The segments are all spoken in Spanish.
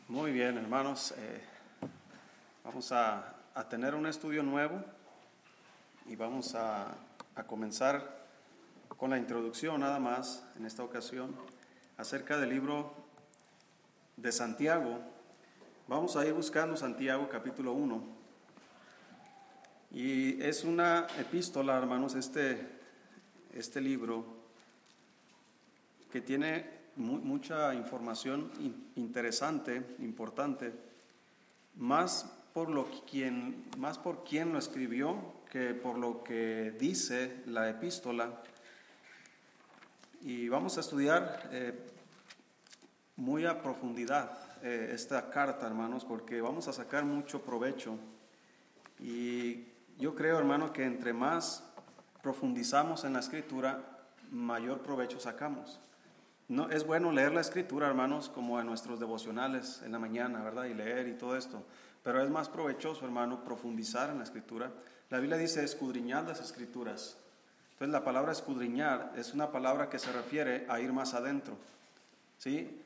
Muy bien, hermanos. Vamos a tener un estudio nuevo y vamos a comenzar con la introducción nada más en esta ocasión acerca del libro de Santiago. Vamos a ir buscando Santiago capítulo 1 y es una epístola, hermanos, este libro que tiene mucha información interesante, importante, más por quien lo escribió que por lo que dice la epístola. Y vamos a estudiar muy a profundidad esta carta, hermanos, porque vamos a sacar mucho provecho. Y yo creo, hermano, que entre más profundizamos en la Escritura, mayor provecho sacamos. No, es bueno leer la Escritura, hermanos, como en nuestros devocionales en la mañana, ¿verdad? Y leer y todo esto. Pero es más provechoso, hermano, profundizar en la Escritura. La Biblia dice escudriñar las Escrituras. Entonces la palabra escudriñar es una palabra que se refiere a ir más adentro, ¿sí?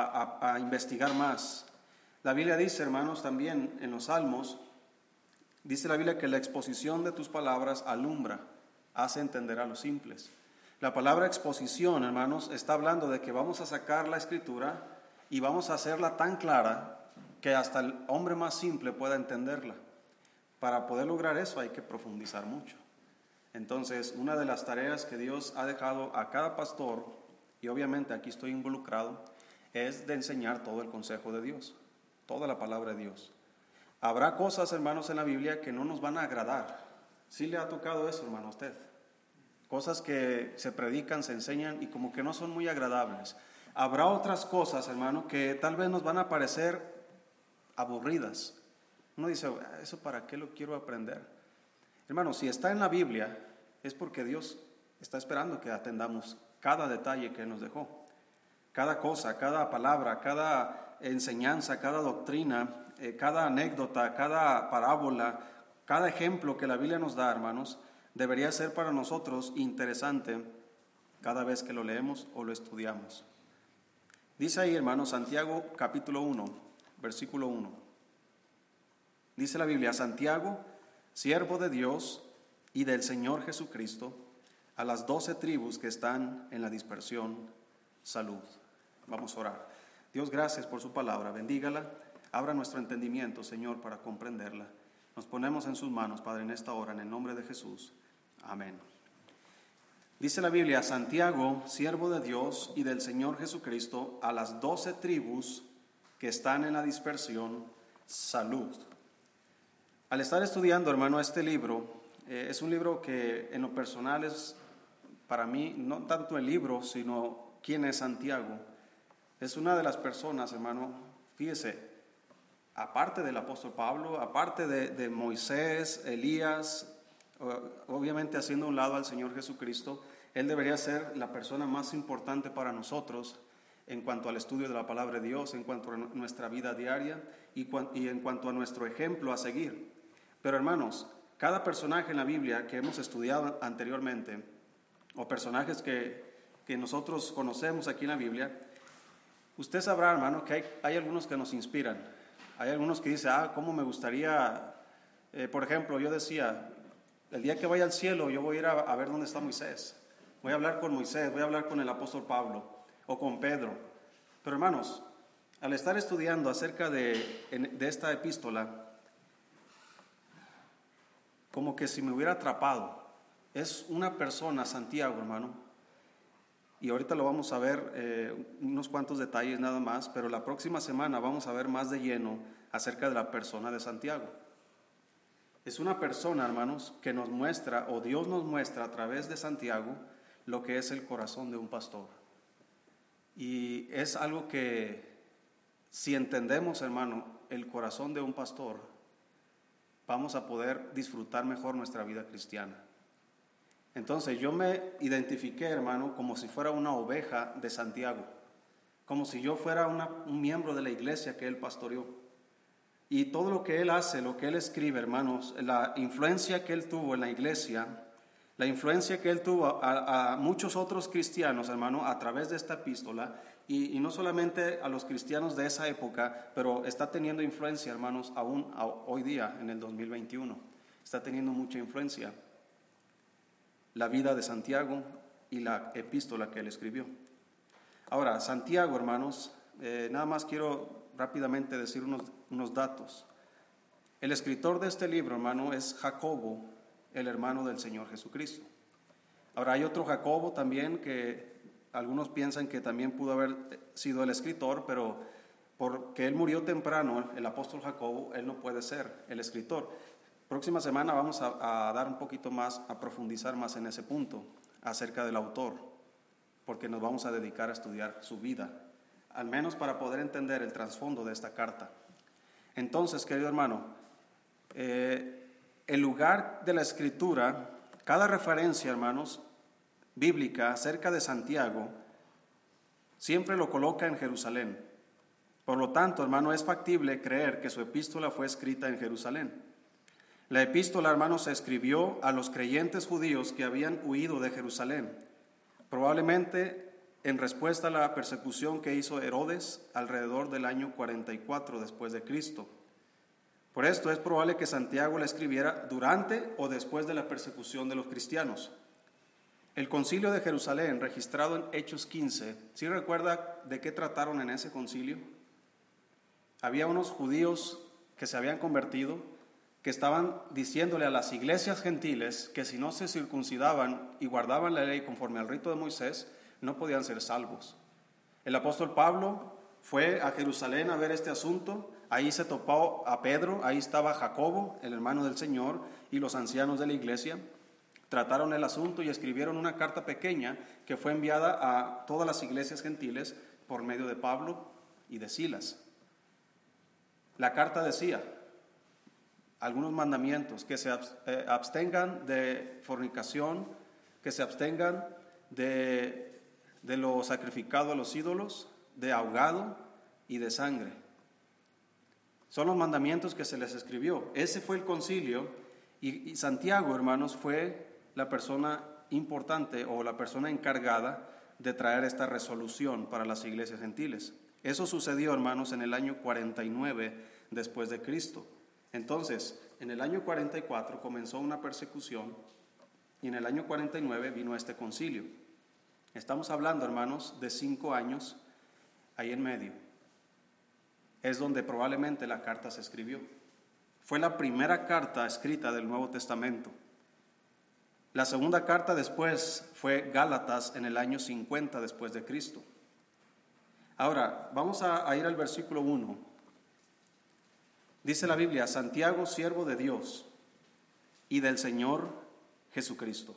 A investigar más. La Biblia dice, hermanos, también en los Salmos, dice la Biblia que la exposición de tus palabras alumbra, hace entender a los simples. La palabra exposición, hermanos, está hablando de que vamos a sacar la Escritura y vamos a hacerla tan clara que hasta el hombre más simple pueda entenderla. Para poder lograr eso hay que profundizar mucho. Entonces, una de las tareas que Dios ha dejado a cada pastor, y obviamente aquí estoy involucrado, es de enseñar todo el consejo de Dios, toda la palabra de Dios. Habrá cosas, hermanos, en la Biblia que no nos van a agradar. ¿Sí le ha tocado eso, hermano, a usted? Cosas que se predican, se enseñan y como que no son muy agradables. Habrá otras cosas, hermano, que tal vez nos van a parecer aburridas. Uno dice, ¿eso para qué lo quiero aprender? Hermano, si está en la Biblia, es porque Dios está esperando que atendamos cada detalle que Él nos dejó. Cada cosa, cada palabra, cada enseñanza, cada doctrina, cada anécdota, cada parábola, cada ejemplo que la Biblia nos da, hermanos, debería ser para nosotros interesante cada vez que lo leemos o lo estudiamos. Dice ahí, hermanos, Santiago capítulo 1, versículo 1. Dice la Biblia, Santiago, siervo de Dios y del Señor Jesucristo, a las 12 tribus que están en la dispersión, salud. Vamos a orar. Dios, gracias por su palabra, bendígala, abra nuestro entendimiento, Señor, para comprenderla. Nos ponemos en sus manos, Padre, en esta hora, en el nombre de Jesús. Amén. Dice la Biblia, Santiago, siervo de Dios y del Señor Jesucristo, a las 12 tribus que están en la dispersión, salud. Al estar estudiando, hermano, este libro, es un libro que en lo personal es para mí, no tanto el libro, sino quién es Santiago. Es una de las personas, hermano, fíjese, aparte del apóstol Pablo, aparte de Moisés, Elías, obviamente haciendo a un lado al Señor Jesucristo, Él debería ser la persona más importante para nosotros en cuanto al estudio de la palabra de Dios, en cuanto a nuestra vida diaria y en cuanto a nuestro ejemplo a seguir. Pero hermanos, cada personaje en la Biblia que hemos estudiado anteriormente, o personajes que nosotros conocemos aquí en la Biblia, usted sabrá, hermano, que hay algunos que nos inspiran. Hay algunos que dicen, cómo me gustaría, por ejemplo, yo decía, el día que vaya al cielo yo voy a ir a ver dónde está Moisés. Voy a hablar con Moisés, voy a hablar con el apóstol Pablo o con Pedro. Pero hermanos, al estar estudiando acerca de esta epístola, como que si me hubiera atrapado. Es una persona, Santiago, hermano, y ahorita lo vamos a ver unos cuantos detalles nada más, pero la próxima semana vamos a ver más de lleno acerca de la persona de Santiago. Es una persona, hermanos, que nos muestra, o Dios nos muestra a través de Santiago, lo que es el corazón de un pastor. Y es algo que, si entendemos, hermano, el corazón de un pastor, vamos a poder disfrutar mejor nuestra vida cristiana. Entonces yo me identifiqué, hermano, como si fuera una oveja de Santiago, como si yo fuera un miembro de la iglesia que él pastoreó. Y todo lo que él hace, lo que él escribe, hermanos, la influencia que él tuvo en la iglesia, la influencia que él tuvo a muchos otros cristianos, hermano, a través de esta epístola, y no solamente a los cristianos de esa época, pero está teniendo influencia, hermanos, aún hoy día, en el 2021. Está teniendo mucha influencia la vida de Santiago y la epístola que él escribió. Ahora, Santiago, hermanos, nada más quiero rápidamente decir unos datos. El escritor de este libro, hermano, es Jacobo, el hermano del Señor Jesucristo. Ahora, hay otro Jacobo también que algunos piensan que también pudo haber sido el escritor, pero porque él murió temprano, el apóstol Jacobo, él no puede ser el escritor. Próxima semana vamos a dar un poquito más, a profundizar más en ese punto acerca del autor, porque nos vamos a dedicar a estudiar su vida, al menos para poder entender el trasfondo de esta carta. Entonces, querido hermano, el lugar de la escritura, cada referencia, hermanos, bíblica acerca de Santiago, siempre lo coloca en Jerusalén. Por lo tanto, hermano, es factible creer que su epístola fue escrita en Jerusalén. La epístola, hermanos, se escribió a los creyentes judíos que habían huido de Jerusalén, probablemente en respuesta a la persecución que hizo Herodes alrededor del año 44 después de Cristo. Por esto es probable que Santiago la escribiera durante o después de la persecución de los cristianos. El concilio de Jerusalén, registrado en Hechos 15, ¿sí recuerda de qué trataron en ese concilio? Había unos judíos que se habían convertido, que estaban diciéndole a las iglesias gentiles que si no se circuncidaban y guardaban la ley conforme al rito de Moisés, no podían ser salvos. El apóstol Pablo fue a Jerusalén a ver este asunto, ahí se topó a Pedro, ahí estaba Jacobo, el hermano del Señor, y los ancianos de la iglesia. Trataron el asunto y escribieron una carta pequeña que fue enviada a todas las iglesias gentiles por medio de Pablo y de Silas. La carta decía algunos mandamientos: que se abstengan de fornicación, que se abstengan de lo sacrificado a los ídolos, de ahogado y de sangre. Son los mandamientos que se les escribió. Ese fue el concilio y Santiago, hermanos, fue la persona importante o la persona encargada de traer esta resolución para las iglesias gentiles. Eso sucedió, hermanos, en el año 49 después de Cristo. Entonces, en el año 44 comenzó una persecución y en el año 49 vino este concilio. Estamos hablando, hermanos, de 5 años ahí en medio. Es donde probablemente la carta se escribió. Fue la primera carta escrita del Nuevo Testamento. La segunda carta después fue Gálatas en el año 50 después de Cristo. Ahora, vamos a ir al versículo 1. Dice la Biblia: Santiago, siervo de Dios y del Señor Jesucristo,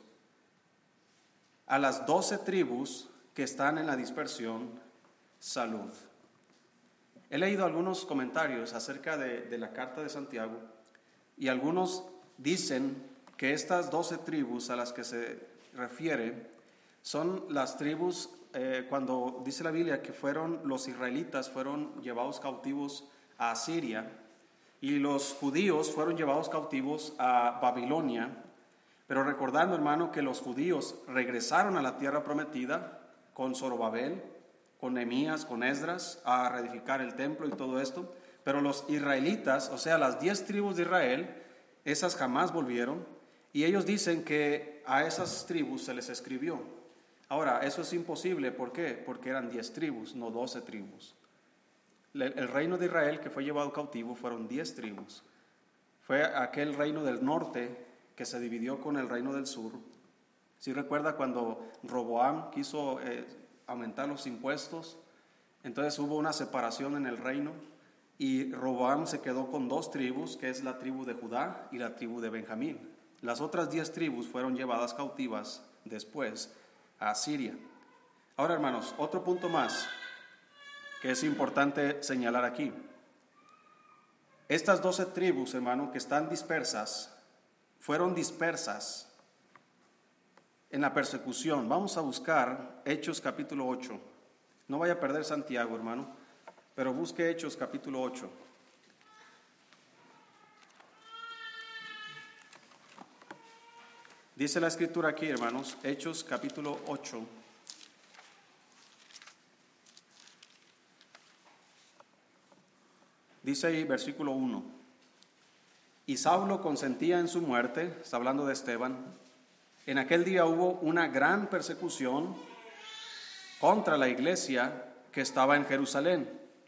a las 12 tribus que están en la dispersión, salud. He leído algunos comentarios acerca de la carta de Santiago y algunos dicen que estas 12 tribus a las que se refiere son las tribus cuando dice la Biblia que los israelitas fueron llevados cautivos a Asiria y los judíos fueron llevados cautivos a Babilonia. Pero recordando, hermano, que los judíos regresaron a la tierra prometida con Zorobabel, con Nehemías, con Esdras, a reedificar el templo y todo esto. Pero los israelitas, o sea, las 10 tribus de Israel, esas jamás volvieron. Y ellos dicen que a esas tribus se les escribió. Ahora, eso es imposible. ¿Por qué? Porque eran 10 tribus, no 12 tribus. El reino de Israel que fue llevado cautivo fueron 10 tribus. Fue aquel reino del norte que se dividió con el reino del sur. ¿Sí recuerda cuando Roboam quiso aumentar los impuestos? Entonces hubo una separación en el reino y Roboam se quedó con 2 tribus, que es la tribu de Judá y la tribu de Benjamín. Las otras 10 tribus fueron llevadas cautivas después a Siria. Ahora, hermanos, otro punto más que es importante señalar aquí. Estas 12 tribus, hermano, que están dispersas, fueron dispersas en la persecución. Vamos a buscar Hechos capítulo 8. No vaya a perder Santiago, hermano, pero busque Hechos capítulo 8. Dice la escritura aquí, hermanos, Hechos capítulo 8. Dice ahí, versículo 1, y Saulo consentía en su muerte, está hablando de Esteban. En aquel día hubo una gran persecución contra la iglesia que estaba en Jerusalén,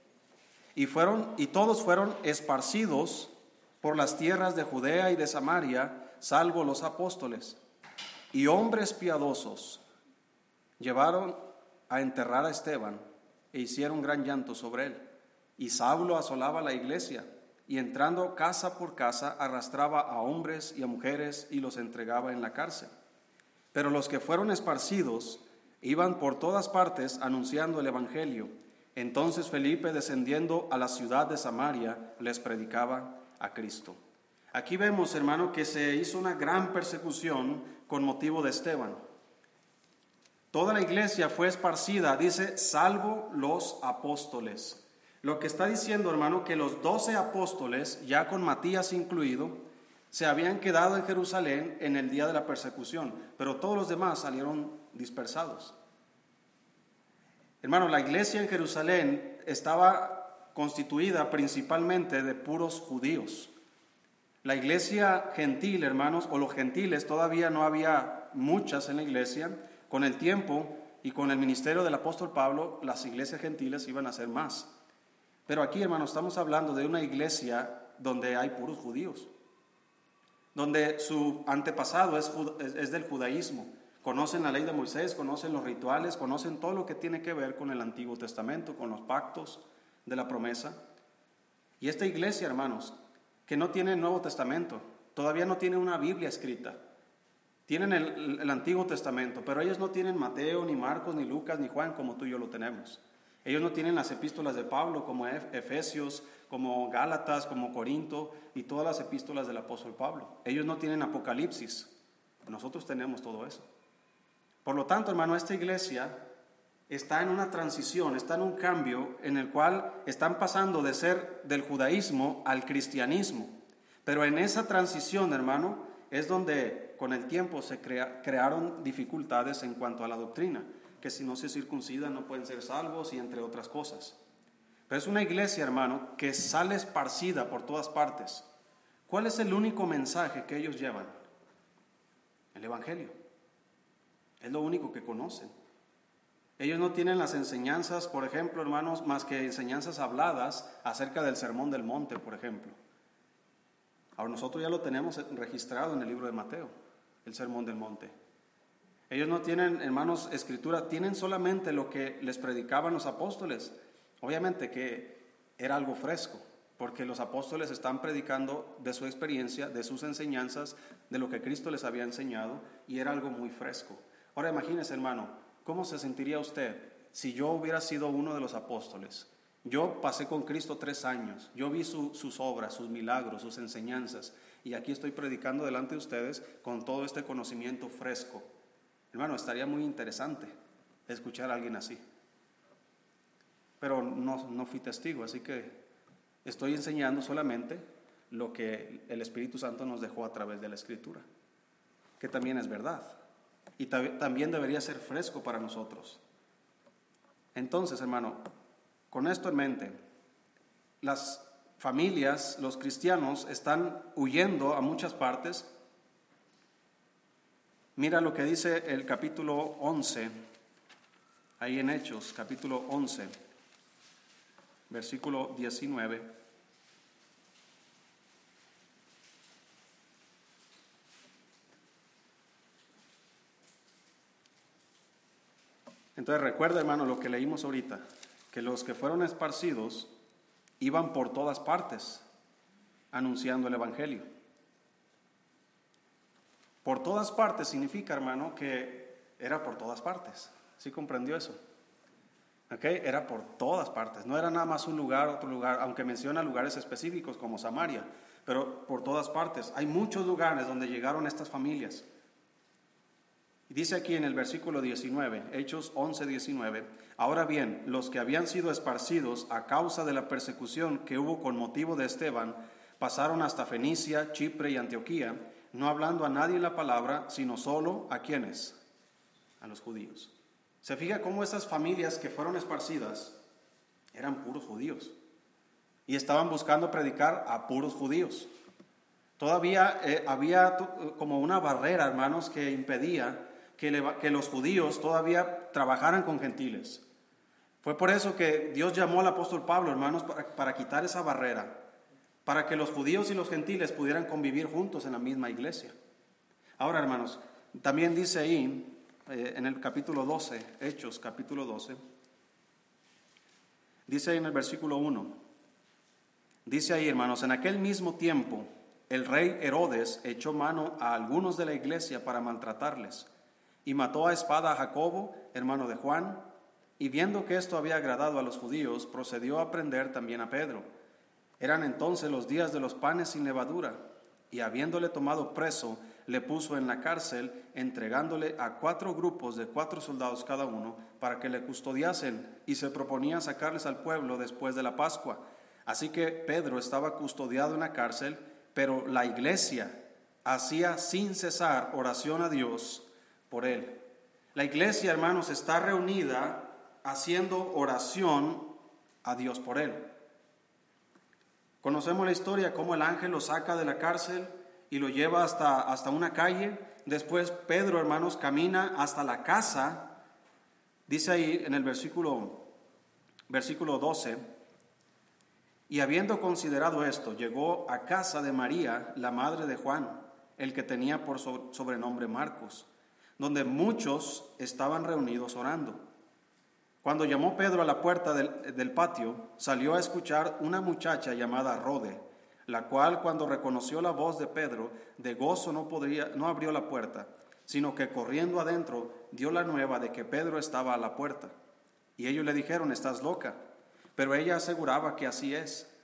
y todos fueron esparcidos por las tierras de Judea y de Samaria, salvo los apóstoles. Y hombres piadosos llevaron a enterrar a Esteban e hicieron gran llanto sobre él. Y Saulo asolaba la iglesia, y entrando casa por casa arrastraba a hombres y a mujeres y los entregaba en la cárcel. Pero los que fueron esparcidos iban por todas partes anunciando el evangelio. Entonces Felipe, descendiendo a la ciudad de Samaria, les predicaba a Cristo. Aquí vemos, hermano, que se hizo una gran persecución con motivo de Esteban. Toda la iglesia fue esparcida, dice, salvo los apóstoles. Lo que está diciendo, hermano, que los 12 apóstoles, ya con Matías incluido, se habían quedado en Jerusalén en el día de la persecución, pero todos los demás salieron dispersados. Hermano, la iglesia en Jerusalén estaba constituida principalmente de puros judíos. La iglesia gentil, hermanos, o los gentiles, todavía no había muchas en la iglesia. Con el tiempo y con el ministerio del apóstol Pablo, las iglesias gentiles iban a ser más. Pero aquí, hermanos, estamos hablando de una iglesia donde hay puros judíos, donde su antepasado es del judaísmo. Conocen la ley de Moisés, conocen los rituales, conocen todo lo que tiene que ver con el Antiguo Testamento, con los pactos de la promesa. Y esta iglesia, hermanos, que no tiene el Nuevo Testamento, todavía no tiene una Biblia escrita. Tienen el Antiguo Testamento, pero ellos no tienen Mateo, ni Marcos, ni Lucas, ni Juan como tú y yo lo tenemos. Ellos no tienen las epístolas de Pablo como Efesios, como Gálatas, como Corinto y todas las epístolas del apóstol Pablo. Ellos no tienen Apocalipsis. Nosotros tenemos todo eso. Por lo tanto, hermano, esta iglesia está en una transición, está en un cambio en el cual están pasando de ser del judaísmo al cristianismo. Pero en esa transición, hermano, es donde con el tiempo se crearon dificultades en cuanto a la doctrina, que si no se circuncidan no pueden ser salvos y entre otras cosas. Pero es una iglesia, hermano, que sale esparcida por todas partes. ¿Cuál es el único mensaje que ellos llevan? El evangelio. Es lo único que conocen. Ellos no tienen las enseñanzas, por ejemplo, hermanos, más que enseñanzas habladas acerca del Sermón del Monte, por ejemplo. Ahora nosotros ya lo tenemos registrado en el libro de Mateo, el Sermón del Monte. Ellos no tienen, hermanos, escritura, tienen solamente lo que les predicaban los apóstoles. Obviamente que era algo fresco, porque los apóstoles están predicando de su experiencia, de sus enseñanzas, de lo que Cristo les había enseñado, y era algo muy fresco. Ahora imagínese, hermano, ¿cómo se sentiría usted si yo hubiera sido uno de los apóstoles? Yo pasé con Cristo 3 años, yo vi sus obras, sus milagros, sus enseñanzas, y aquí estoy predicando delante de ustedes con todo este conocimiento fresco. Hermano, estaría muy interesante escuchar a alguien así. Pero no fui testigo, así que estoy enseñando solamente lo que el Espíritu Santo nos dejó a través de la Escritura, que también es verdad. Y también debería ser fresco para nosotros. Entonces, hermano, con esto en mente, las familias, los cristianos están huyendo a muchas partes. Mira lo que dice el capítulo 11, ahí en Hechos, capítulo 11, versículo 19. Entonces recuerda, hermano, lo que leímos ahorita, que los que fueron esparcidos iban por todas partes anunciando el evangelio. Por todas partes significa, hermano, que era por todas partes. ¿Sí comprendió eso? ¿Okay? Era por todas partes, no era nada más un lugar, otro lugar, aunque menciona lugares específicos como Samaria, pero por todas partes. Hay muchos lugares donde llegaron estas familias. Dice aquí en el versículo 19, Hechos 11, 19, ahora bien, los que habían sido esparcidos a causa de la persecución que hubo con motivo de Esteban, pasaron hasta Fenicia, Chipre y Antioquía, no hablando a nadie la palabra, sino solo ¿a quiénes? A los judíos. Se fija cómo esas familias que fueron esparcidas eran puros judíos. y estaban buscando predicar a puros judíos. Todavía había como una barrera, hermanos, que impedía que los judíos todavía trabajaran con gentiles. Fue por eso que Dios llamó al apóstol Pablo, hermanos, para quitar esa barrera, para que los judíos y los gentiles pudieran convivir juntos en la misma iglesia. Ahora, hermanos, también dice ahí, en el capítulo 12, Hechos capítulo 12, dice ahí en el versículo 1, dice ahí, hermanos, en aquel mismo tiempo el rey Herodes echó mano a algunos de la iglesia para maltratarles, y mató a espada a Jacobo, hermano de Juan, y viendo que esto había agradado a los judíos, procedió a prender también a Pedro. Eran entonces los días de los panes sin levadura, y habiéndole tomado preso, le puso en la cárcel, entregándole a 4 grupos de 4 soldados cada uno, para que le custodiasen, y se proponía sacarles al pueblo después de la Pascua. Así que Pedro estaba custodiado en la cárcel, pero la iglesia hacía sin cesar oración a Dios por él. La iglesia, hermanos, está reunida haciendo oración a Dios por él. Conocemos la historia, cómo el ángel lo saca de la cárcel y lo lleva hasta una calle. Después Pedro, hermanos, camina hasta la casa. Dice ahí en el versículo 12, y habiendo considerado esto, llegó a casa de María, la madre de Juan, el que tenía por sobrenombre Marcos, donde muchos estaban reunidos orando. Cuando llamó Pedro a la puerta del patio, salió a escuchar una muchacha llamada Rode, la cual, cuando reconoció la voz de Pedro, de gozo no abrió la puerta, sino que corriendo adentro dio la nueva de que Pedro estaba a la puerta. Y ellos le dijeron: «¿Estás loca?». Pero ella aseguraba que así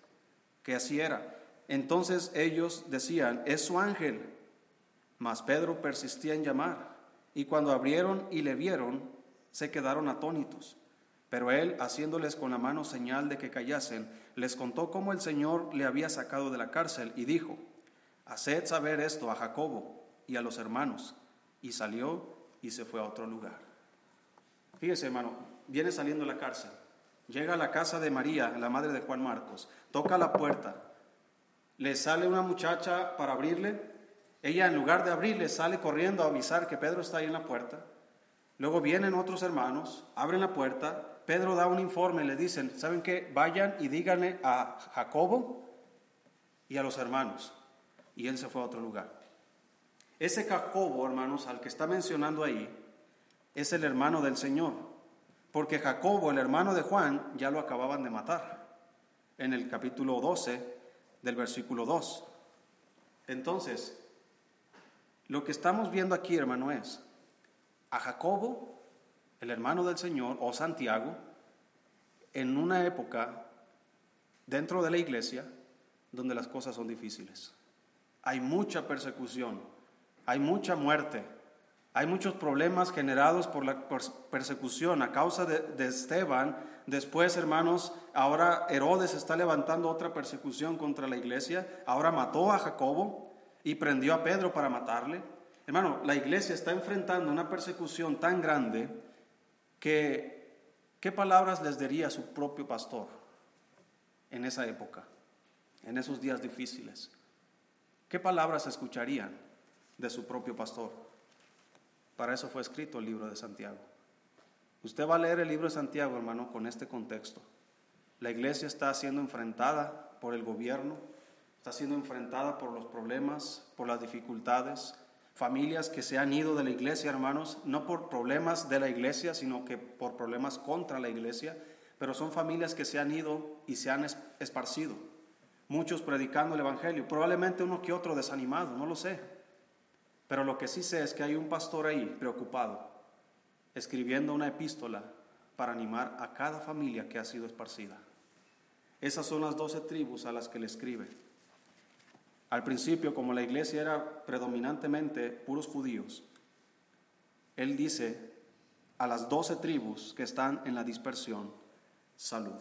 era. Entonces ellos decían: «Es su ángel». Mas Pedro persistía en llamar, y cuando abrieron y le vieron, se quedaron atónitos. Pero él, haciéndoles con la mano señal de que callasen, les contó cómo el Señor le había sacado de la cárcel, y dijo: «Haced saber esto a Jacobo y a los hermanos». Y salió y se fue a otro lugar. Fíjese, hermano, viene saliendo de la cárcel, llega a la casa de María, la madre de Juan Marcos, toca la puerta, le sale una muchacha para abrirle. Ella, en lugar de abrirle, sale corriendo a avisar que Pedro está ahí en la puerta. Luego vienen otros hermanos, abren la puerta, Pedro da un informe, le dicen: «¿Saben qué? Vayan y díganle a Jacobo y a los hermanos». Y él se fue a otro lugar. Ese Jacobo, hermanos, al que está mencionando ahí, es el hermano del Señor, porque Jacobo, el hermano de Juan, ya lo acababan de matar, en el capítulo 12 del versículo 2. Entonces, lo que estamos viendo aquí, hermano, es a Jacobo, el hermano del Señor, o Santiago, en una época dentro de la iglesia donde las cosas son difíciles. Hay mucha persecución, hay mucha muerte, hay muchos problemas generados por la persecución a causa de Esteban. Después, hermanos, ahora Herodes está levantando otra persecución contra la iglesia. Ahora mató a Jacobo y prendió a Pedro para matarle. Hermano, la iglesia está enfrentando una persecución tan grande que, ¿qué palabras les diría a su propio pastor en esa época, en esos días difíciles? ¿Qué palabras escucharían de su propio pastor? Para eso fue escrito el libro de Santiago. Usted va a leer el libro de Santiago, hermano, con este contexto. La iglesia está siendo enfrentada por el gobierno, está siendo enfrentada por los problemas, por las dificultades. Familias que se han ido de la iglesia, hermanos, no por problemas de la iglesia, sino que por problemas contra la iglesia, pero son familias que se han ido y se han esparcido. Muchos predicando el evangelio, probablemente uno que otro desanimado, no lo sé. Pero lo que sí sé es que hay un pastor ahí preocupado, escribiendo una epístola para animar a cada familia que ha sido esparcida. Esas son las 12 tribus a las que le escribe. Al principio, como la iglesia era predominantemente puros judíos, él dice a las 12 tribus que están en la dispersión: salud.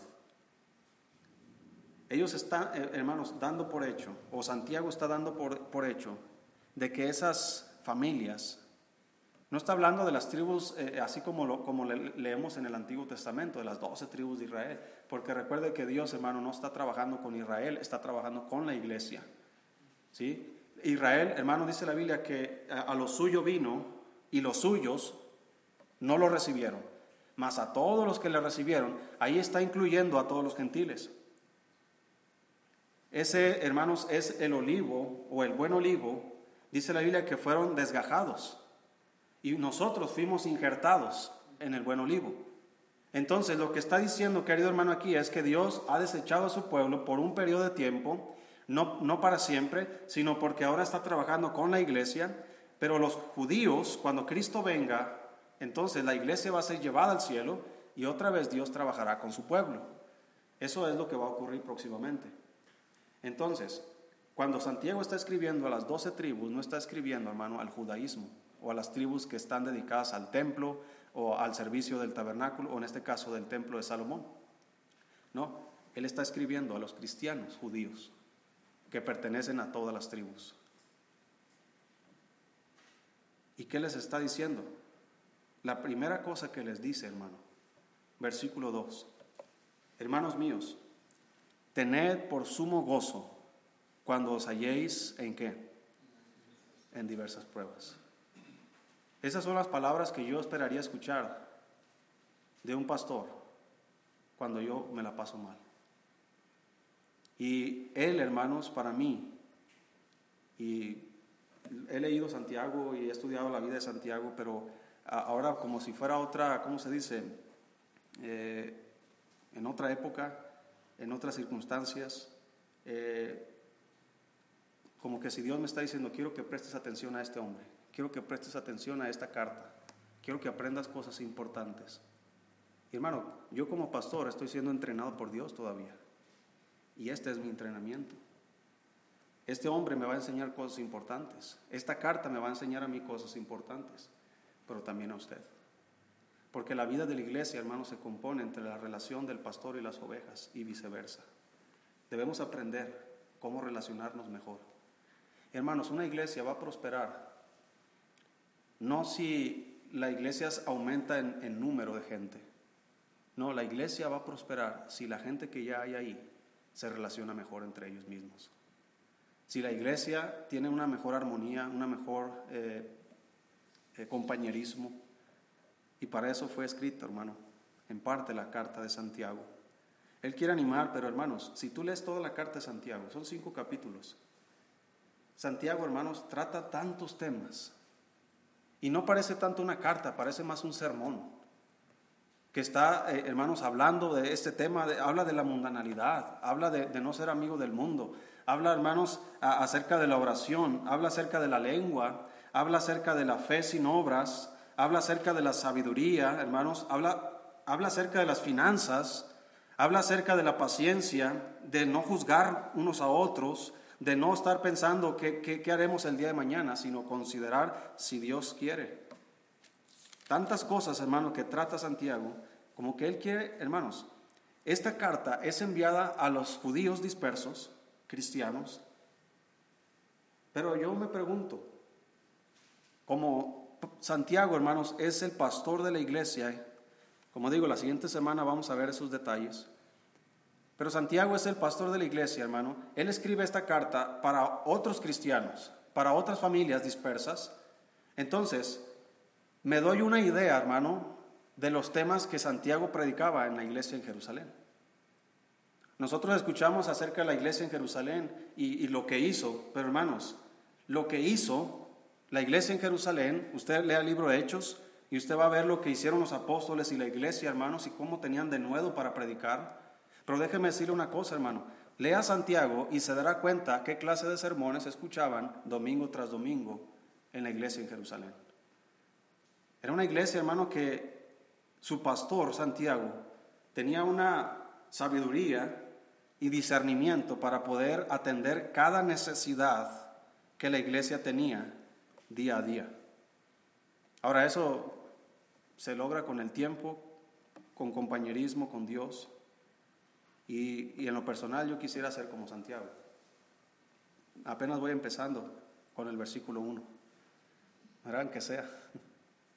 Ellos están, hermanos, dando por hecho, o Santiago está dando por hecho, de que esas familias No está hablando de las tribus así como leemos en el Antiguo Testamento, de las 12 tribus de Israel. Porque recuerde que Dios, hermano, no está trabajando con Israel, está trabajando con la iglesia. ¿Sí? Israel, hermano, dice la Biblia que a lo suyo vino y los suyos no lo recibieron. Mas a todos los que le recibieron, ahí está incluyendo a todos los gentiles. Ese, hermanos, es el olivo o el buen olivo. Dice la Biblia que fueron desgajados. Y nosotros fuimos injertados en el buen olivo. Entonces, lo que está diciendo, querido hermano, aquí es que Dios ha desechado a su pueblo por un periodo de tiempo, no para siempre, sino porque ahora está trabajando con la iglesia. Pero los judíos, cuando Cristo venga, entonces la iglesia va a ser llevada al cielo y otra vez Dios trabajará con su pueblo. Eso es lo que va a ocurrir próximamente. Entonces, cuando Santiago está escribiendo a las 12 tribus, no está escribiendo, hermano, al judaísmo o a las tribus que están dedicadas al templo o al servicio del tabernáculo, o en este caso del templo de Salomón. No, él está escribiendo a los cristianos judíos que pertenecen a todas las tribus. ¿Y qué les está diciendo? La primera cosa que les dice, hermano, versículo 2. Hermanos míos, tened por sumo gozo cuando os halléis ¿en qué? En diversas pruebas. Esas son las palabras que yo esperaría escuchar de un pastor cuando yo me la paso mal. Y él, hermanos, para mí, y he leído Santiago y he estudiado la vida de Santiago, pero ahora como si fuera otra, ¿cómo se dice? En otra época, en otras circunstancias, como que si Dios me está diciendo, quiero que prestes atención a este hombre, quiero que prestes atención a esta carta, quiero que aprendas cosas importantes. Y hermano, yo como pastor estoy siendo entrenado por Dios todavía, y este es mi entrenamiento. Este hombre me va a enseñar cosas importantes, esta carta me va a enseñar a mí cosas importantes, pero también a usted. Porque la vida de la iglesia, hermano, se compone entre la relación del pastor y las ovejas y viceversa. Debemos aprender cómo relacionarnos mejor. Hermanos, una iglesia va a prosperar no si la iglesia aumenta en número de gente. No, la iglesia va a prosperar si la gente que ya hay ahí se relaciona mejor entre ellos mismos. Si la iglesia tiene una mejor armonía, una mejor compañerismo. Y para eso fue escrito, hermano, en parte la carta de Santiago. Él quiere animar, pero hermanos, si tú lees toda la carta de Santiago, son 5 capítulos. Santiago, hermanos, trata tantos temas. Y no parece tanto una carta, parece más un sermón. Que está, hermanos, hablando de este tema, habla de la mundanalidad, habla de no ser amigo del mundo. Habla, hermanos, acerca de la oración, habla acerca de la lengua, habla acerca de la fe sin obras, habla acerca de la sabiduría, hermanos, habla acerca de las finanzas, habla acerca de la paciencia, de no juzgar unos a otros, de no estar pensando qué haremos el día de mañana, sino considerar si Dios quiere. Tantas cosas, hermanos, que trata Santiago, como que él quiere, hermanos, esta carta es enviada a los judíos dispersos, cristianos, pero yo me pregunto, como Santiago, hermanos, es el pastor de la iglesia. Como digo, la siguiente semana vamos a ver esos detalles. Pero Santiago es el pastor de la iglesia, hermano. Él escribe esta carta para otros cristianos, para otras familias dispersas. Entonces, me doy una idea, hermano, de los temas que Santiago predicaba en la iglesia en Jerusalén. Nosotros escuchamos acerca de la iglesia en Jerusalén y lo que hizo, pero hermanos, lo que hizo la iglesia en Jerusalén, usted lea el libro de Hechos y usted va a ver lo que hicieron los apóstoles y la iglesia, hermanos, y cómo tenían denuedo para predicar. Pero déjeme decirle una cosa, hermano. Lea Santiago y se dará cuenta qué clase de sermones escuchaban domingo tras domingo en la iglesia en Jerusalén. Era una iglesia, hermano, que su pastor, Santiago, tenía una sabiduría y discernimiento para poder atender cada necesidad que la iglesia tenía día a día. Ahora, eso se logra con el tiempo, con compañerismo con Dios. Y en lo personal yo quisiera ser como Santiago. Apenas voy empezando con el versículo 1. Harán que sea.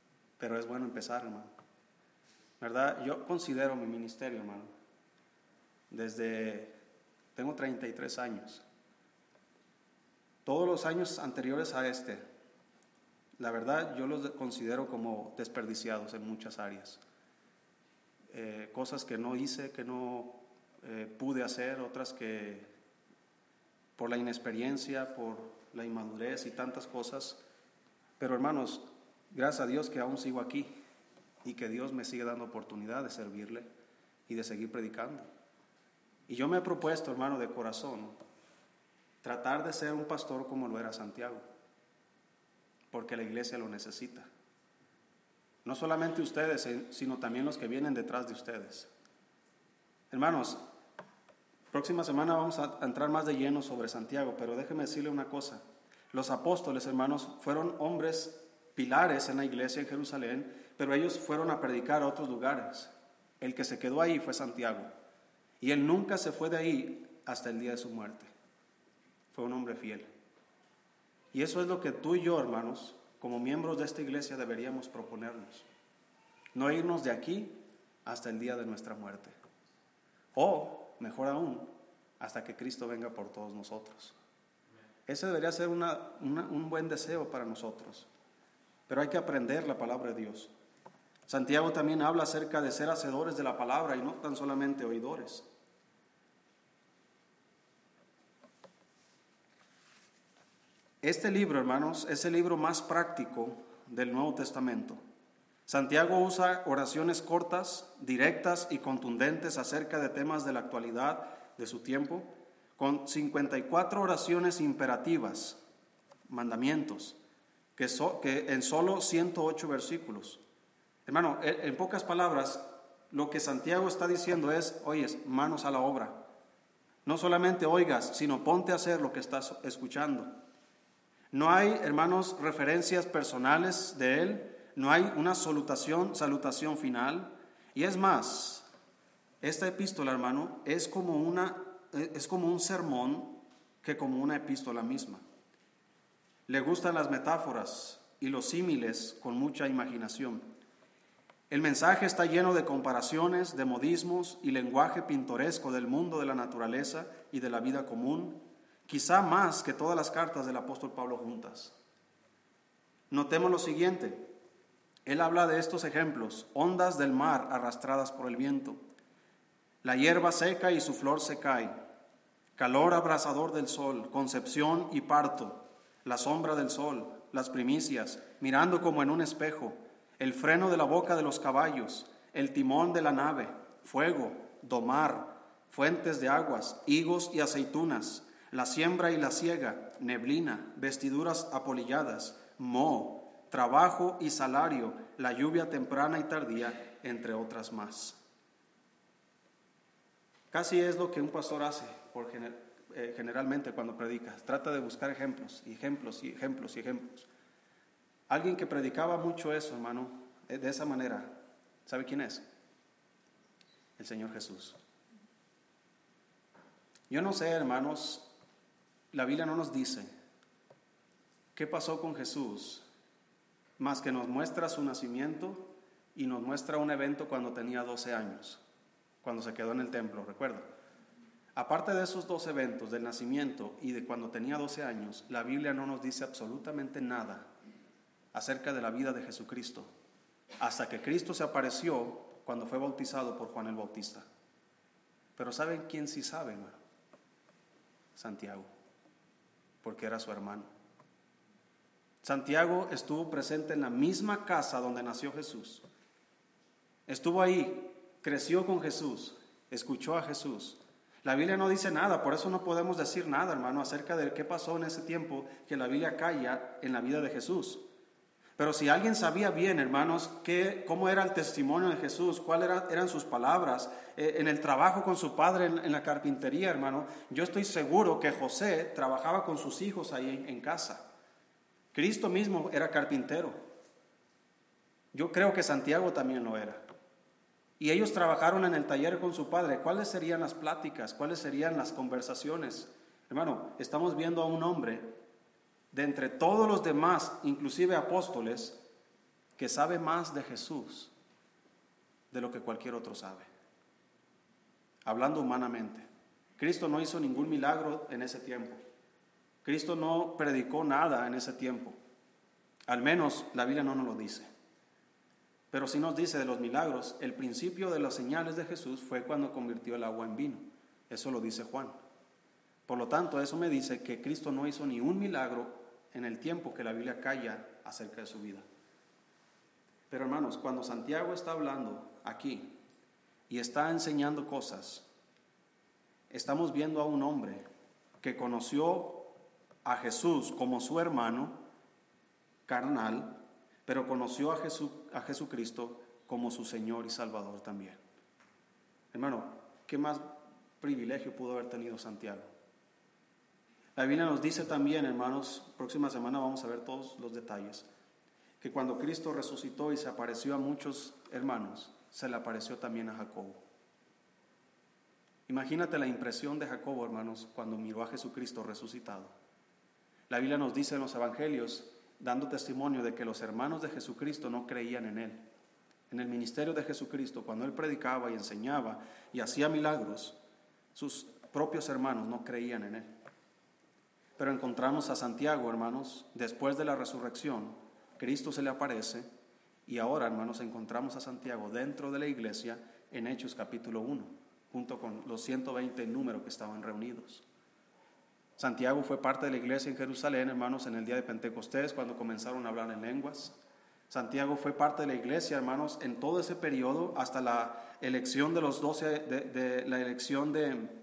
pero es bueno empezar, hermano. ¿Verdad? Yo considero mi ministerio, hermano, tengo 33 años. Todos los años anteriores a la verdad, yo los considero como desperdiciados en muchas áreas. Cosas que no hice, que no pude hacer, otras que por la inexperiencia, por la inmadurez y tantas cosas. Pero hermanos, gracias a Dios que aún sigo aquí y que Dios me sigue dando oportunidad de servirle y de seguir predicando. Y yo me he propuesto, hermano, de corazón, tratar de ser un pastor como lo era Santiago, porque la iglesia lo necesita. No solamente ustedes, sino también los que vienen detrás de ustedes. Hermanos, próxima semana vamos a entrar más de lleno sobre Santiago, pero déjeme decirle una cosa. Los apóstoles, hermanos, fueron hombres pilares en la iglesia en Jerusalén, pero ellos fueron a predicar a otros lugares. El que se quedó ahí fue Santiago, y él nunca se fue de ahí hasta el día de su muerte. Fue un hombre fiel. Y eso es lo que tú y yo, hermanos, como miembros de esta iglesia deberíamos proponernos. No irnos de aquí hasta el día de nuestra muerte. O, mejor aún, hasta que Cristo venga por todos nosotros. Ese debería ser un buen deseo para nosotros. Pero hay que aprender la palabra de Dios. Santiago también habla acerca de ser hacedores de la palabra y no tan solamente oidores. Este libro, hermanos, es el libro más práctico del Nuevo Testamento. Santiago usa oraciones cortas, directas y contundentes acerca de temas de la actualidad de su tiempo, con 54 oraciones imperativas, mandamientos, que en solo 108 versículos. Hermano, en pocas palabras, lo que Santiago está diciendo es, oyes, manos a la obra. No solamente oigas, sino ponte a hacer lo que estás escuchando. No hay, hermanos, referencias personales de él, no hay una salutación final. Y es más, esta epístola, hermano, es como un sermón que como una epístola misma. Le gustan las metáforas y los símiles con mucha imaginación. El mensaje está lleno de comparaciones, de modismos y lenguaje pintoresco del mundo de la naturaleza y de la vida común, quizá más que todas las cartas del apóstol Pablo juntas. Notemos lo siguiente. Él habla de estos ejemplos: ondas del mar arrastradas por el viento, la hierba seca y su flor se cae, calor abrasador del sol, concepción y parto, la sombra del sol, las primicias, mirando como en un espejo, el freno de la boca de los caballos, el timón de la nave, fuego, domar, fuentes de aguas, higos y aceitunas, la siembra y la siega, neblina, vestiduras apolilladas, moho, trabajo y salario, la lluvia temprana y tardía, entre otras más. Casi es lo que un pastor hace generalmente cuando predica. Trata de buscar ejemplos, y ejemplos, y ejemplos, y ejemplos. Alguien que predicaba mucho eso, hermano, de esa manera, ¿sabe quién es? El Señor Jesús. Yo no sé, hermanos, la Biblia no nos dice qué pasó con Jesús, más que nos muestra su nacimiento y nos muestra un evento cuando tenía 12 años, cuando se quedó en el templo, recuerda. Aparte de esos dos eventos, del nacimiento y de cuando tenía 12 años, la Biblia no nos dice absolutamente nada acerca de la vida de Jesucristo, hasta que Cristo se apareció cuando fue bautizado por Juan el Bautista. Pero ¿saben quién sí sabe, hermano? Santiago, porque era su hermano. Santiago estuvo presente en la misma casa donde nació Jesús. Estuvo ahí, creció con Jesús, escuchó a Jesús. La Biblia no dice nada, por eso no podemos decir nada, hermano, acerca de qué pasó en ese tiempo que la Biblia calla en la vida de Jesús. Pero si alguien sabía bien, hermanos, cómo era el testimonio de Jesús, cuáles eran sus palabras, en el trabajo con su padre en la carpintería, hermano, yo estoy seguro que José trabajaba con sus hijos ahí en casa. Cristo mismo era carpintero. Yo creo que Santiago también lo era. Y ellos trabajaron en el taller con su padre. ¿Cuáles serían las pláticas? ¿Cuáles serían las conversaciones? Hermano, estamos viendo a un hombre de entre todos los demás, inclusive apóstoles, que sabe más de Jesús de lo que cualquier otro sabe. Hablando humanamente. Cristo no hizo ningún milagro en ese tiempo. Cristo no predicó nada en ese tiempo. Al menos la Biblia no nos lo dice. Pero sí nos dice de los milagros, el principio de las señales de Jesús fue cuando convirtió el agua en vino. Eso lo dice Juan. Por lo tanto, eso me dice que Cristo no hizo ni un milagro en el tiempo que la Biblia calla acerca de su vida. Pero hermanos, cuando Santiago está hablando aquí y está enseñando cosas, estamos viendo a un hombre que conoció a Jesús como su hermano carnal, pero conoció a Jesucristo como su Señor y Salvador también. Hermano, ¿qué más privilegio pudo haber tenido Santiago? La Biblia nos dice también, hermanos, próxima semana vamos a ver todos los detalles, que cuando Cristo resucitó y se apareció a muchos hermanos, se le apareció también a Jacobo. Imagínate la impresión de Jacobo, hermanos, cuando miró a Jesucristo resucitado. La Biblia nos dice en los evangelios, dando testimonio de que los hermanos de Jesucristo no creían en él. En el ministerio de Jesucristo, cuando él predicaba y enseñaba y hacía milagros, sus propios hermanos no creían en él. Pero encontramos a Santiago, hermanos, después de la resurrección, Cristo se le aparece y ahora, hermanos, encontramos a Santiago dentro de la iglesia en Hechos capítulo 1, junto con los 120 números que estaban reunidos. Santiago fue parte de la iglesia en Jerusalén, hermanos, en el día de Pentecostés, cuando comenzaron a hablar en lenguas. Santiago fue parte de la iglesia, hermanos, en todo ese periodo, hasta la elección de los 12, la elección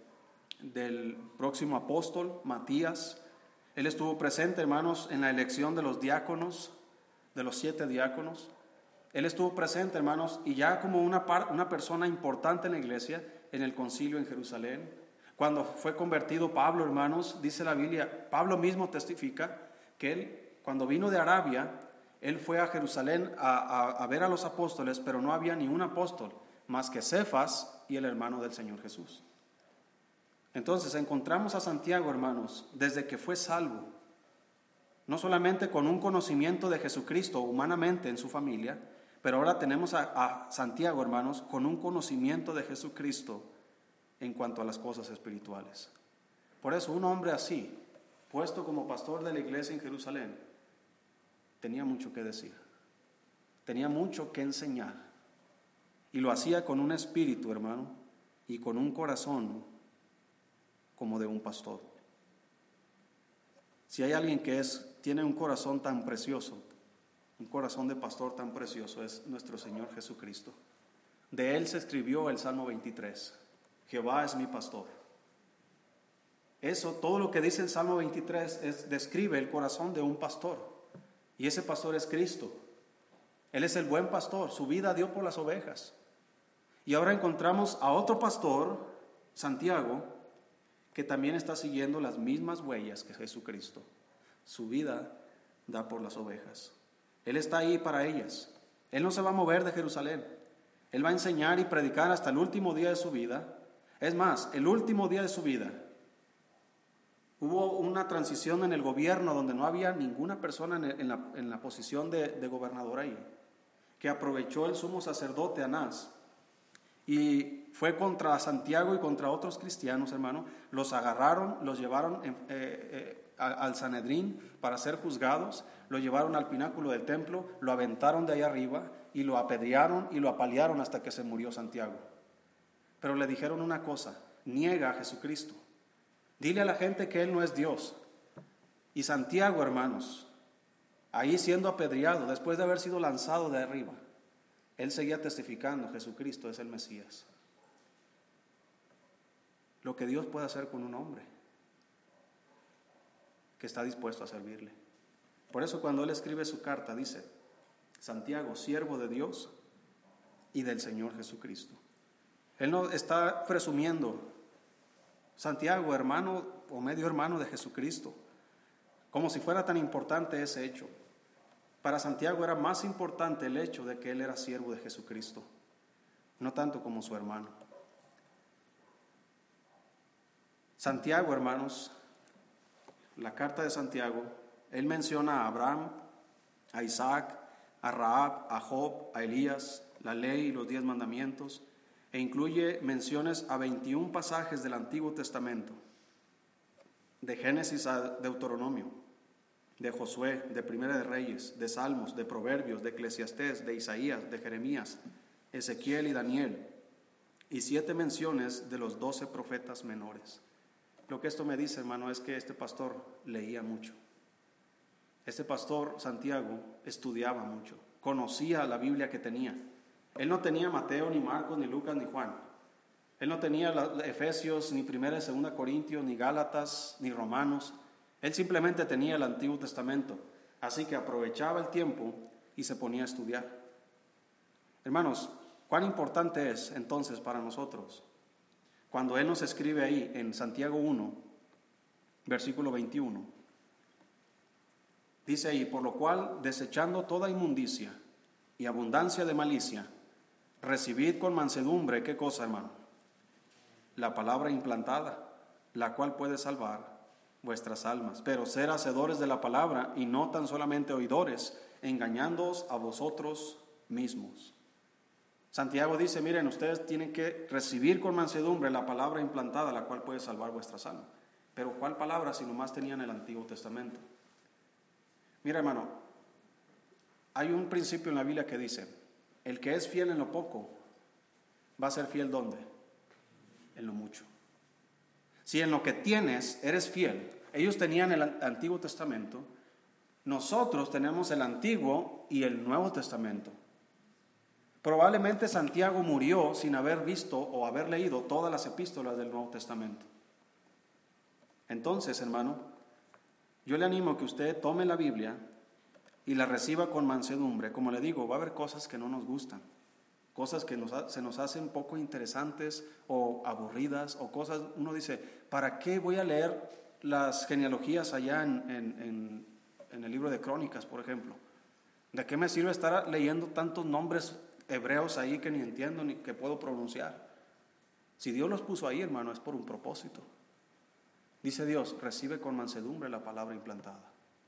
del próximo apóstol, Matías. Él estuvo presente, hermanos, en la elección de los diáconos, de los 7 diáconos. Él estuvo presente, hermanos, y ya como una persona importante en la iglesia, en el concilio en Jerusalén. Cuando fue convertido Pablo, hermanos, dice la Biblia, Pablo mismo testifica que él, cuando vino de Arabia, él fue a Jerusalén a ver a los apóstoles, pero no había ni un apóstol, más que Cefas y el hermano del Señor Jesús. Entonces encontramos a Santiago, hermanos, desde que fue salvo, no solamente con un conocimiento de Jesucristo humanamente en su familia, pero ahora tenemos a Santiago, hermanos, con un conocimiento de Jesucristo en cuanto a las cosas espirituales. Por eso un hombre así, puesto como pastor de la iglesia en Jerusalén, tenía mucho que decir, tenía mucho que enseñar, y lo hacía con un espíritu, hermano, y con un corazón como de un pastor. Si hay alguien que tiene un corazón tan precioso, un corazón de pastor tan precioso, es nuestro Señor Jesucristo. De él se escribió el Salmo 23. Jehová es mi pastor. Eso, todo lo que dice el Salmo 23 describe el corazón de un pastor. Y ese pastor es Cristo. Él es el buen pastor, su vida dio por las ovejas. Y ahora encontramos a otro pastor, Santiago, que también está siguiendo las mismas huellas que Jesucristo. Su vida da por las ovejas. Él está ahí para ellas. Él no se va a mover de Jerusalén. Él va a enseñar y predicar hasta el último día de su vida. Es más, el último día de su vida, hubo una transición en el gobierno donde no había ninguna persona en la posición de gobernador ahí, que aprovechó el sumo sacerdote Anás y fue contra Santiago y contra otros cristianos, hermano. Los agarraron, los llevaron al Sanedrín para ser juzgados, lo llevaron al pináculo del templo, lo aventaron de ahí arriba y lo apedrearon y lo apalearon hasta que se murió Santiago. Pero le dijeron una cosa: niega a Jesucristo. Dile a la gente que Él no es Dios. Y Santiago, hermanos, ahí siendo apedreado, después de haber sido lanzado de arriba, él seguía testificando: Jesucristo es el Mesías. Lo que Dios puede hacer con un hombre que está dispuesto a servirle. Por eso cuando él escribe su carta dice: Santiago, siervo de Dios y del Señor Jesucristo. Él no está presumiendo: Santiago, hermano o medio hermano de Jesucristo, como si fuera tan importante ese hecho. Para Santiago era más importante el hecho de que él era siervo de Jesucristo, no tanto como su hermano. Santiago, hermanos, la carta de Santiago, él menciona a Abraham, a Isaac, a Rahab, a Job, a Elías, la ley y los 10 mandamientos, e incluye menciones a 21 pasajes del Antiguo Testamento, de Génesis a Deuteronomio, de Josué, de Primera de Reyes, de Salmos, de Proverbios, de Eclesiastés, de Isaías, de Jeremías, Ezequiel y Daniel, y 7 menciones de los 12 profetas menores. Lo que esto me dice, hermano, es que este pastor leía mucho. Este pastor, Santiago, estudiaba mucho, conocía la Biblia que tenía. Él no tenía Mateo, ni Marcos, ni Lucas, ni Juan. Él no tenía Efesios, ni Primera y Segunda Corintios, ni Gálatas, ni Romanos. Él simplemente tenía el Antiguo Testamento. Así que aprovechaba el tiempo y se ponía a estudiar. Hermanos, ¿cuán importante es entonces para nosotros cuando Él nos escribe ahí en Santiago 1, versículo 21? Dice ahí: por lo cual, desechando toda inmundicia y abundancia de malicia, recibid con mansedumbre, ¿qué cosa, hermano? La palabra implantada, la cual puede salvar vuestras almas. Pero ser hacedores de la palabra y no tan solamente oidores, engañándoos a vosotros mismos. Santiago dice: miren, ustedes tienen que recibir con mansedumbre la palabra implantada, la cual puede salvar vuestras almas. Pero ¿cuál palabra si nomás tenían el Antiguo Testamento? Mira, hermano, hay un principio en la Biblia que dice: el que es fiel en lo poco, va a ser fiel ¿dónde? En lo mucho. Si en lo que tienes eres fiel, ellos tenían el Antiguo Testamento, nosotros tenemos el Antiguo y el Nuevo Testamento. Probablemente Santiago murió sin haber visto o haber leído todas las epístolas del Nuevo Testamento. Entonces, hermano, yo le animo a que usted tome la Biblia y la reciba con mansedumbre. Como le digo, va a haber cosas que no nos gustan, cosas que se nos hacen poco interesantes o aburridas, o cosas, uno dice: ¿para qué voy a leer las genealogías allá en el libro de Crónicas, por ejemplo? ¿De qué me sirve estar leyendo tantos nombres hebreos ahí que ni entiendo ni que puedo pronunciar? Si Dios los puso ahí, hermano, es por un propósito. Dice Dios: recibe con mansedumbre la palabra implantada.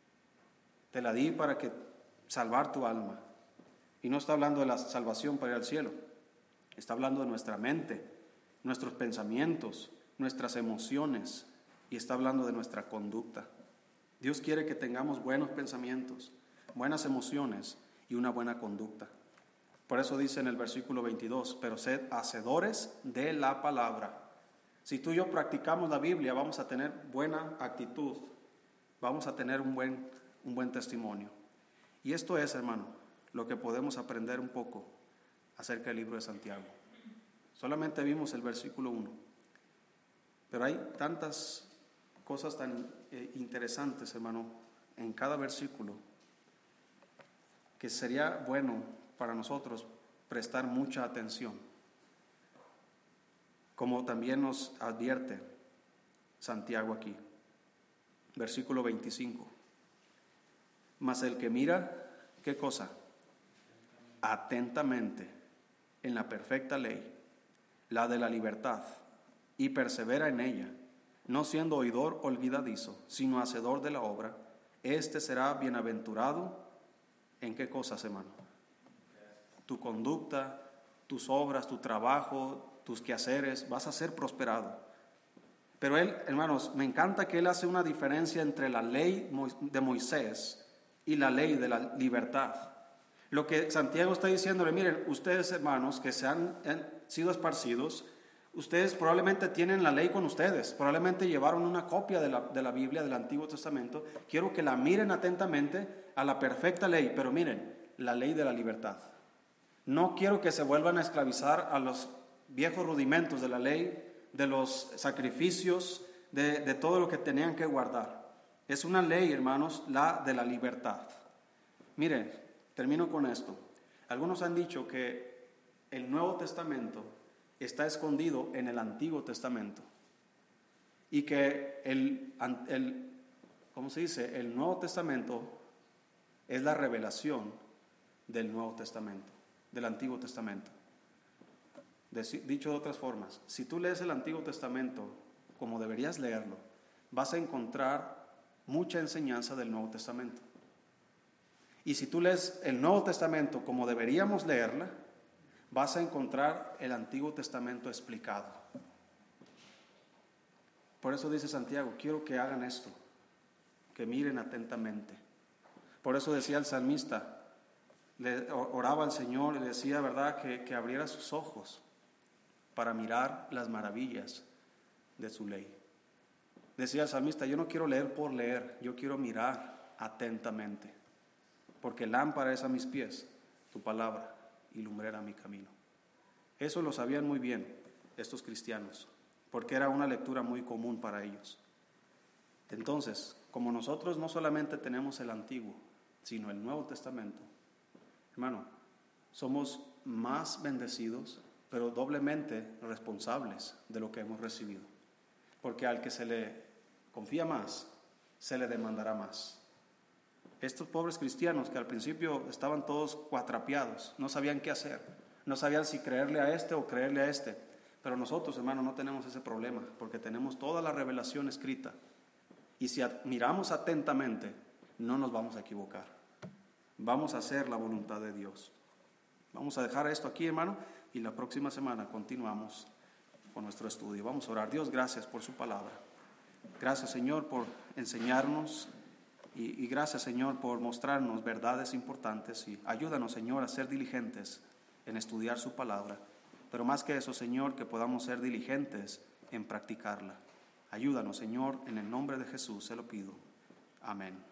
Te la di para que salvar tu alma. Y no está hablando de la salvación para ir al cielo. Está hablando de nuestra mente, nuestros pensamientos, nuestras emociones, y está hablando de nuestra conducta. Dios quiere que tengamos buenos pensamientos, buenas emociones y una buena conducta. Por eso dice en el versículo 22: pero sed hacedores de la palabra. Si tú y yo practicamos la Biblia, vamos a tener buena actitud, vamos a tener un buen testimonio. Y esto es, hermano, lo que podemos aprender un poco acerca del libro de Santiago. Solamente vimos el versículo 1, pero hay tantas cosas tan interesantes, hermano, en cada versículo, que sería bueno para nosotros prestar mucha atención. Como también nos advierte Santiago aquí, versículo 25. Mas el que mira, ¿qué cosa? Atentamente en la perfecta ley, la de la libertad, y persevera en ella, no siendo oidor olvidadizo, sino hacedor de la obra, este será bienaventurado. ¿En qué cosas, hermano? Tu conducta, tus obras, tu trabajo, tus quehaceres, vas a ser prosperado. Pero él, hermanos, me encanta que él hace una diferencia entre la ley de Moisés y la ley de la libertad. Lo que Santiago está diciéndole: miren, ustedes, hermanos, que se han sido esparcidos, ustedes probablemente tienen la ley con ustedes, probablemente llevaron una copia de la Biblia, del Antiguo Testamento. Quiero que la miren atentamente a la perfecta ley, pero miren, la ley de la libertad. No quiero que se vuelvan a esclavizar a los viejos rudimentos de la ley, de los sacrificios, de todo lo que tenían que guardar. Es una ley, hermanos, la de la libertad. Miren, termino con esto. Algunos han dicho que el Nuevo Testamento está escondido en el Antiguo Testamento y que el Nuevo Testamento es la revelación del Nuevo Testamento, del Antiguo Testamento. Dicho de otras formas, si tú lees el Antiguo Testamento como deberías leerlo, vas a encontrar mucha enseñanza del Nuevo Testamento. Y si tú lees el Nuevo Testamento como deberíamos leerla, vas a encontrar el Antiguo Testamento explicado. Por eso dice Santiago, quiero que hagan esto, que miren atentamente. Por eso decía el salmista, le oraba al Señor y decía, ¿verdad?, que abriera sus ojos para mirar las maravillas de su ley. Decía el salmista, yo no quiero leer por leer, yo quiero mirar atentamente, porque lámpara es a mis pies tu palabra y lumbrera mi camino. Eso lo sabían muy bien estos cristianos, porque era una lectura muy común para ellos. Entonces, como nosotros no solamente tenemos el Antiguo, sino el Nuevo Testamento, hermano, somos más bendecidos, pero doblemente responsables de lo que hemos recibido. Porque al que se le confía más, se le demandará más. Estos pobres cristianos que al principio estaban todos cuatrapeados, no sabían qué hacer, no sabían si creerle a este o creerle a este. Pero nosotros, hermano, no tenemos ese problema, porque tenemos toda la revelación escrita. Y si miramos atentamente, no nos vamos a equivocar. Vamos a hacer la voluntad de Dios. Vamos a dejar esto aquí, hermano, y la próxima semana continuamos con nuestro estudio. Vamos a orar. Dios, gracias por su palabra. Gracias, Señor, por enseñarnos y gracias, Señor, por mostrarnos verdades importantes, y ayúdanos, Señor, a ser diligentes en estudiar su palabra. Pero más que eso, Señor, que podamos ser diligentes en practicarla. Ayúdanos, Señor, en el nombre de Jesús se lo pido. Amén.